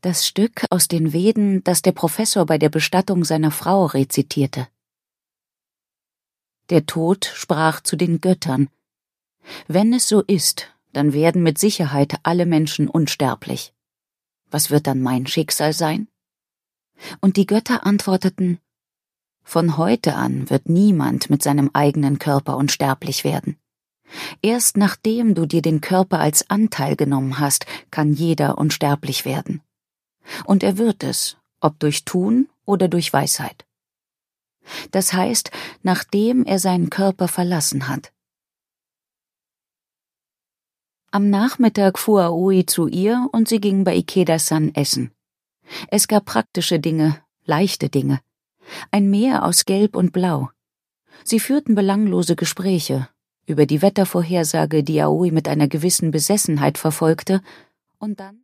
Das Stück aus den Veden, das der Professor bei der Bestattung seiner Frau rezitierte. Der Tod sprach zu den Göttern: Wenn es so ist, dann werden mit Sicherheit alle Menschen unsterblich. Was wird dann mein Schicksal sein? Und die Götter antworteten: Von heute an wird niemand mit seinem eigenen Körper unsterblich werden. Erst nachdem du dir den Körper als Anteil genommen hast, kann jeder unsterblich werden. Und er wird es, ob durch Tun oder durch Weisheit. Das heißt, nachdem er seinen Körper verlassen hat. Am Nachmittag fuhr Aoi zu ihr und sie gingen bei Ikeda-san essen. Es gab praktische Dinge, leichte Dinge. Ein Meer aus Gelb und Blau. Sie führten belanglose Gespräche über die Wettervorhersage, die Aoi mit einer gewissen Besessenheit verfolgte, und dann